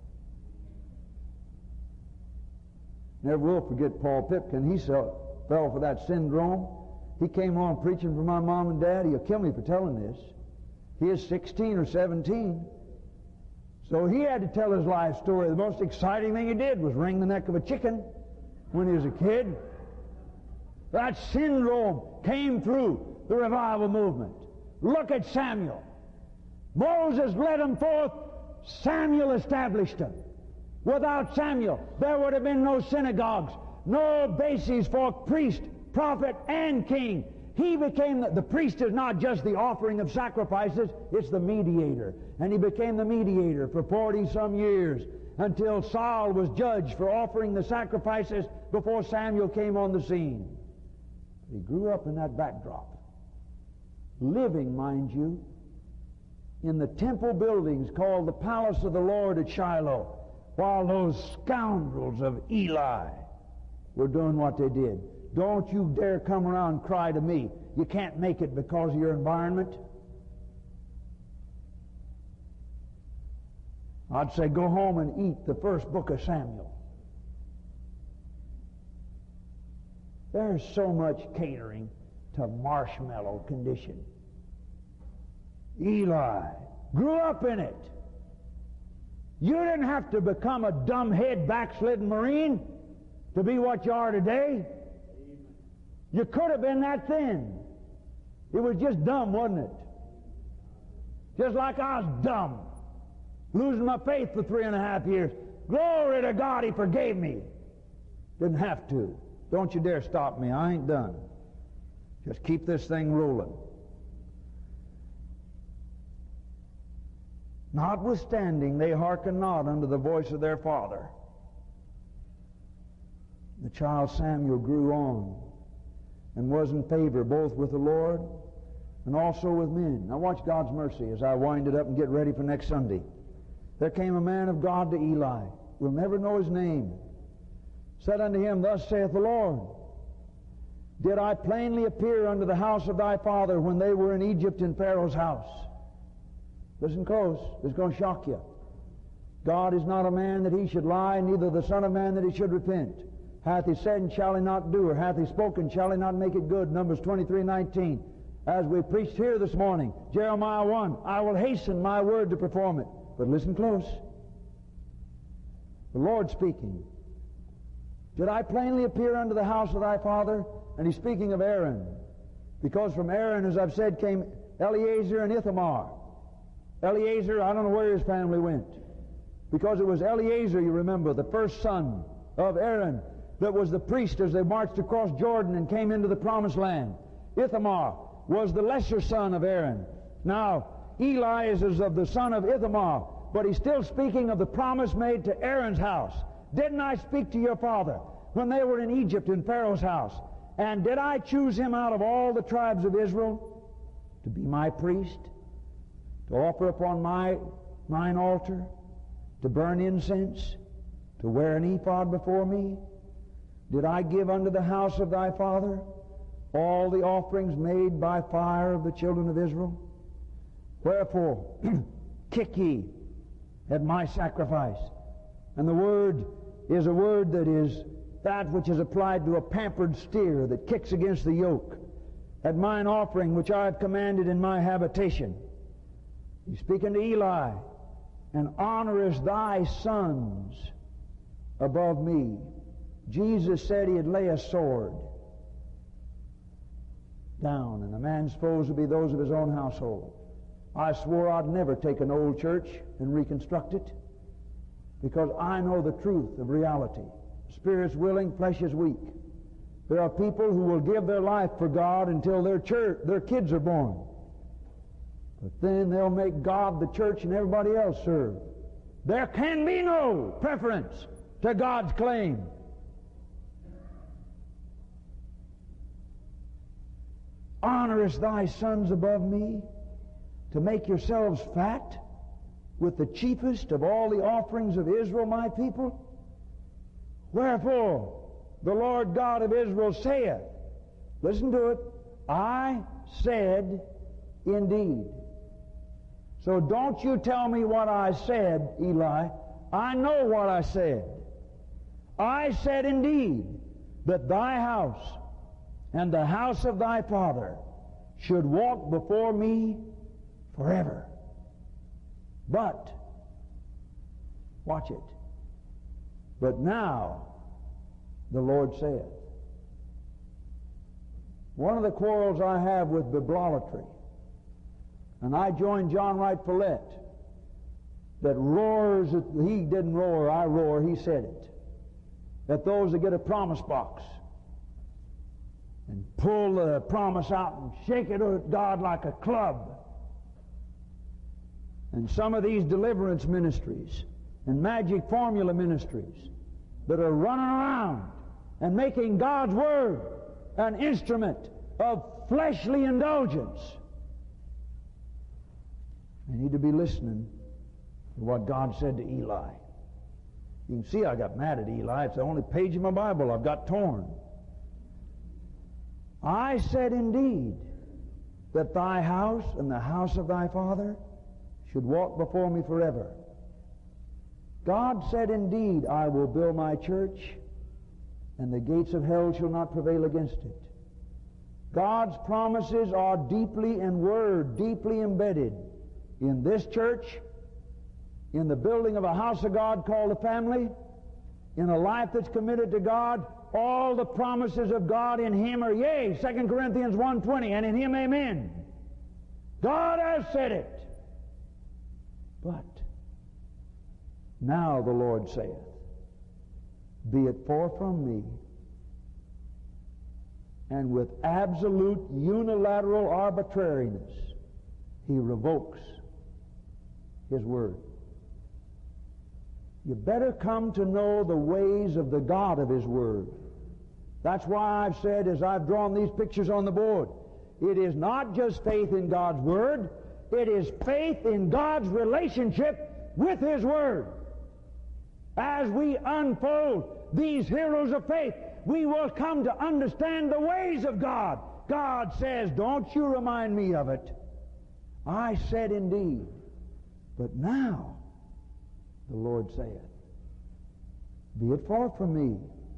Never will forget Paul Pipkin. He fell for that syndrome. He came on preaching for my mom and dad. He'll kill me for telling this. He is 16 or 17. So he had to tell his life story. The most exciting thing he did was wring the neck of a chicken when he was a kid. That syndrome came through the revival movement. Look at Samuel. Moses led them forth. Samuel established them. Without Samuel, there would have been no synagogues, no bases for priest, prophet, and king. He became the priest is not just the offering of sacrifices, it's the mediator. And he became the mediator for 40-some years until Saul was judged for offering the sacrifices before Samuel came on the scene. He grew up in that backdrop, living, mind you, in the temple buildings called the Palace of the Lord at Shiloh, while those scoundrels of Eli were doing what they did. Don't you dare come around and cry to me. You can't make it because of your environment. I'd say go home and eat the first book of Samuel. There's so much catering to marshmallow condition. Eli grew up in it. You didn't have to become a dumbhead backslidden Marine to be what you are today. You could have been that thin. It was just dumb, wasn't it? Just like I was dumb, losing my faith for 3.5 years. Glory to God, He forgave me. Didn't have to. Don't you dare stop me. I ain't done. Just keep this thing rolling. Notwithstanding, they hearkened not unto the voice of their father. The child Samuel grew on and was in favor both with the Lord and also with men. Now watch God's mercy as I wind it up and get ready for next Sunday. There came a man of God to Eli. We'll never know his name. Said unto him, Thus saith the Lord, Did I plainly appear unto the house of thy father when they were in Egypt in Pharaoh's house? Listen close. It's going to shock you. God is not a man that he should lie, neither the Son of Man that he should repent. Hath he said, and shall he not do, or hath he spoken, shall he not make it good? Numbers 23:19. As we preached here this morning, Jeremiah 1, I will hasten my word to perform it. But listen close. The Lord speaking. Did I plainly appear unto the house of thy father? And he's speaking of Aaron. Because from Aaron, as I've said, came Eleazar and Ithamar. Eleazar, I don't know where his family went. Because it was Eleazar, you remember, the first son of Aaron, that was the priest as they marched across Jordan and came into the promised land. Ithamar was the lesser son of Aaron. Now, Eli is of the son of Ithamar, but he's still speaking of the promise made to Aaron's house. Didn't I speak to your father when they were in Egypt in Pharaoh's house? And did I choose him out of all the tribes of Israel to be my priest, to offer upon mine altar, to burn incense, to wear an ephod before me? Did I give unto the house of thy father all the offerings made by fire of the children of Israel? Wherefore, kick ye at my sacrifice. And the word is a word that is that which is applied to a pampered steer that kicks against the yoke. At mine offering which I have commanded in my habitation. He's speaking to Eli. And honorest thy sons above me. Jesus said he'd lay a sword down, and a man's foes would be those of his own household. I swore I'd never take an old church and reconstruct it. because I know the truth of reality. Spirit's willing, flesh is weak. There are people who will give their life for God until their kids are born. But then they'll make God the church and everybody else serve. There can be no preference to God's claim. Honorest thy sons above me, to make yourselves fat with the chiefest of all the offerings of Israel, my people? Wherefore the Lord God of Israel saith, listen to it, I said indeed. So don't you tell me what I said, Eli. I know what I said. I said indeed that thy house and the house of thy father should walk before me forever. But, watch it, but now the Lord saith. One of the quarrels I have with bibliolatry, and I joined John Wright Follett, that roars, he didn't roar, I roar, he said it, that those that get a promise box and pull the promise out and shake it at God like a club, and some of these deliverance ministries and magic formula ministries that are running around and making God's Word an instrument of fleshly indulgence. I need to be listening to what God said to Eli. You can see I got mad at Eli. It's the only page in my Bible I've got torn. I said indeed that thy house and the house of thy father should walk before me forever. God said indeed, I will build my church, and the gates of hell shall not prevail against it. God's promises are deeply and were deeply embedded in this church, in the building of a house of God called a family, in a life that's committed to God. All the promises of God in Him are yea, 2 Corinthians 1:20, and in Him amen. God has said it. But now the Lord saith, be it far from me. And with absolute unilateral arbitrariness, He revokes His word. You better come to know the ways of the God of His word. That's why I've said, as I've drawn these pictures on the board, it is not just faith in God's word, it is faith in God's relationship with His word. As we unfold these heroes of faith, we will come to understand the ways of God. God says, don't you remind me of it. I said indeed, but now the Lord saith, be it far from me.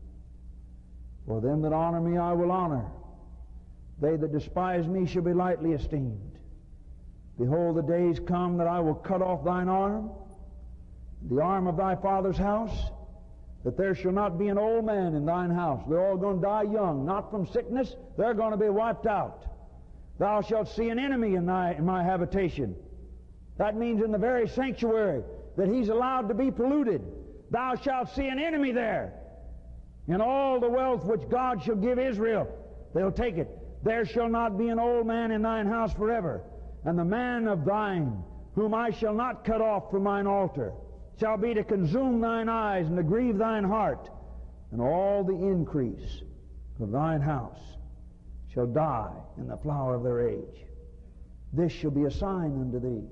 For them that honor me I will honor. They that despise me shall be lightly esteemed. Behold, the days come that I will cut off thine arm, the arm of thy father's house, that there shall not be an old man in thine house. They're all going to die young, not from sickness. They're going to be wiped out. Thou shalt see an enemy in my habitation. That means in the very sanctuary that He's allowed to be polluted. Thou shalt see an enemy there. And all the wealth which God shall give Israel, they'll take it. There shall not be an old man in thine house forever. And the man of thine, whom I shall not cut off from mine altar, shall be to consume thine eyes and to grieve thine heart. And all the increase of thine house shall die in the flower of their age. This shall be a sign unto thee.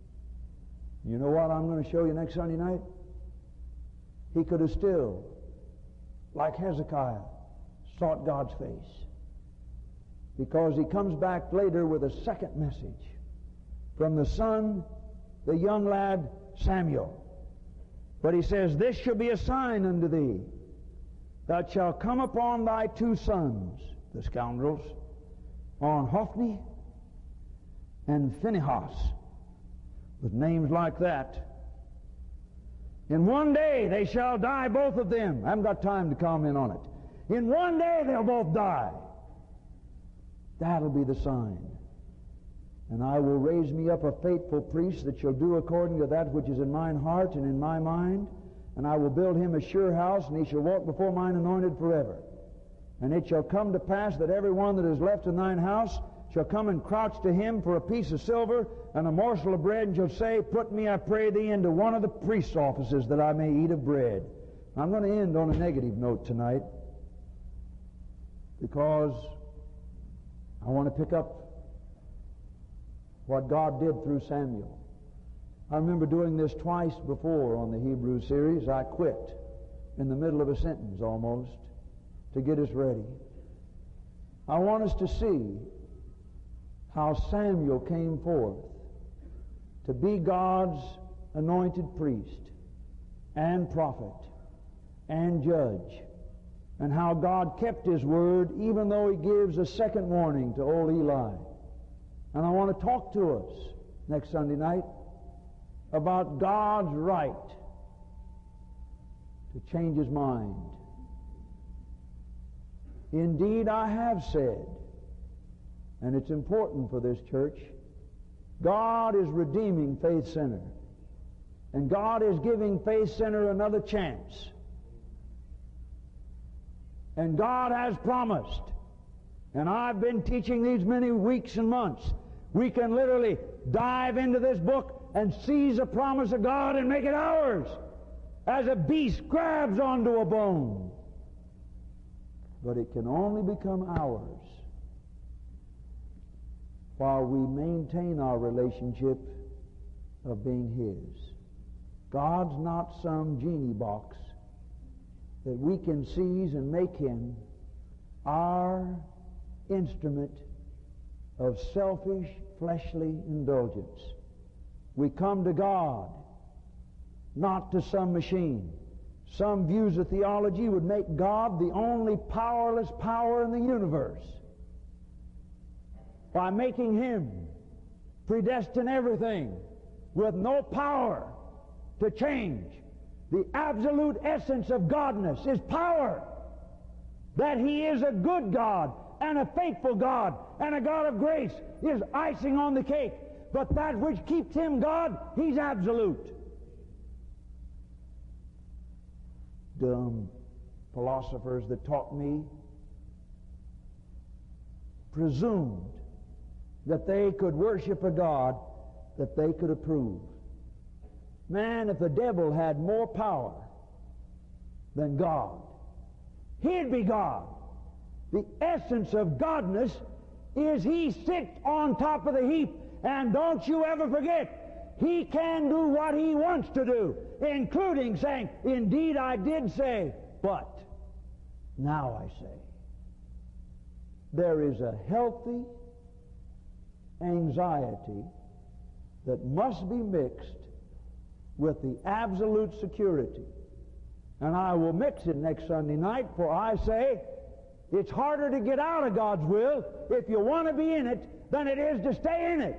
You know what I'm going to show you next Sunday night? He could have still, like Hezekiah, sought God's face. Because he comes back later with a second message from the son, the young lad, Samuel. But he says, this shall be a sign unto thee, that shall come upon thy two sons, the scoundrels, on Hophni and Phinehas, with names like that. In one day they shall die, both of them. I haven't got time to comment on it. In one day they'll both die. That'll be the sign. And I will raise me up a faithful priest that shall do according to that which is in mine heart and in my mind, And I will build him a sure house, and he shall walk before mine anointed forever. And it shall come to pass that every one that is left in thine house shall come and crouch to him for a piece of silver and a morsel of bread, and shall say, Put me, I pray thee, into one of the priest's offices, that I may eat of bread. I'm going to end on a negative note tonight, because I want to pick up what God did through Samuel. I remember doing this twice before on the Hebrew series. I quit in the middle of a sentence almost to get us ready. I want us to see how Samuel came forth to be God's anointed priest and prophet and judge, and how God kept His word even though He gives a second warning to old Eli. And I want to talk to us next Sunday night about God's right to change His mind. Indeed, I have said, and it's important for this church, God is redeeming Faith Center. And God is giving Faith Center another chance. And God has promised, and I've been teaching these many weeks and months, we can literally dive into this book and seize a promise of God and make it ours, as a beast grabs onto a bone. But it can only become ours while we maintain our relationship of being His. God's not some genie box that we can seize and make Him our instrument of selfish, fleshly indulgence. We come to God, not to some machine. Some views of theology would make God the only powerless power in the universe, by making Him predestine everything with no power to change. The absolute essence of Godness is power. That He is a good God and a faithful God and a God of grace is icing on the cake. But that which keeps Him God, He's absolute. Dumb philosophers that taught me presumed that they could worship a God that they could approve. Man, if the devil had more power than God, he'd be God. The essence of Godness is He sits on top of the heap, and don't you ever forget, He can do what He wants to do, including saying, Indeed I did say, but now I say. There is a healthy anxiety that must be mixed with the absolute security. And I will mix it next Sunday night, for I say it's harder to get out of God's will if you want to be in it than it is to stay in it.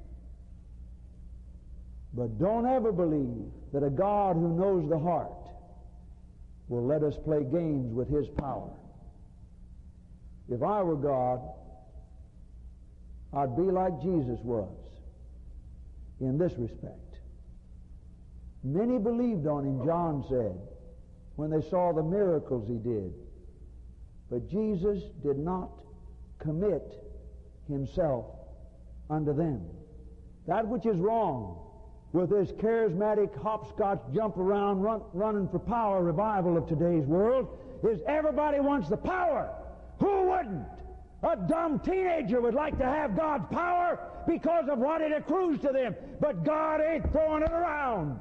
But don't ever believe that a God who knows the heart will let us play games with His power. If I were God, I'd be like Jesus was in this respect. Many believed on Him, John said, when they saw the miracles He did. But Jesus did not commit Himself unto them. That which is wrong with this charismatic hopscotch jump around running for power revival of today's world is everybody wants the power. Who wouldn't? A dumb teenager would like to have God's power because of what it accrues to them. But God ain't throwing it around.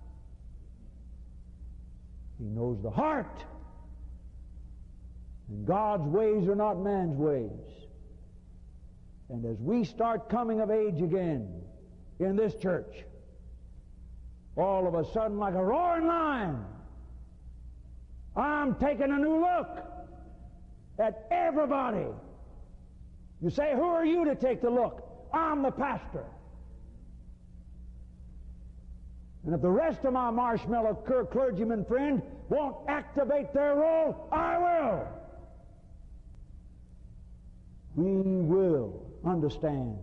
He knows the heart. And God's ways are not man's ways. And as we start coming of age again in this church, all of a sudden, like a roaring lion, I'm taking a new look at everybody. You say, who are you to take the look? I'm the pastor. And if the rest of my marshmallow clergyman friend won't activate their role, I will. We will understand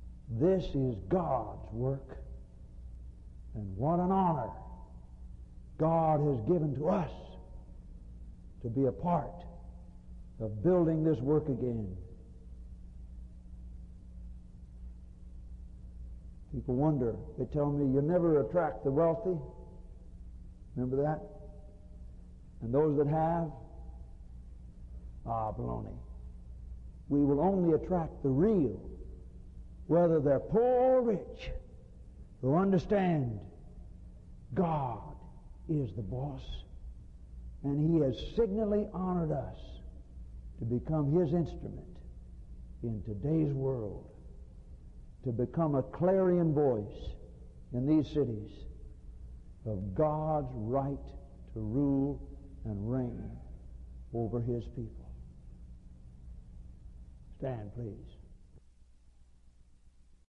this is God's work. And what an honor God has given to us to be a part of building this work again. People wonder. They tell me, you never attract the wealthy. Remember that? And those that have? Baloney. We will only attract the real, whether they're poor or rich, who understand God is the boss, and He has signally honored us to become His instrument in today's world, to become a clarion voice in these cities of God's right to rule and reign over His people. Stand, please.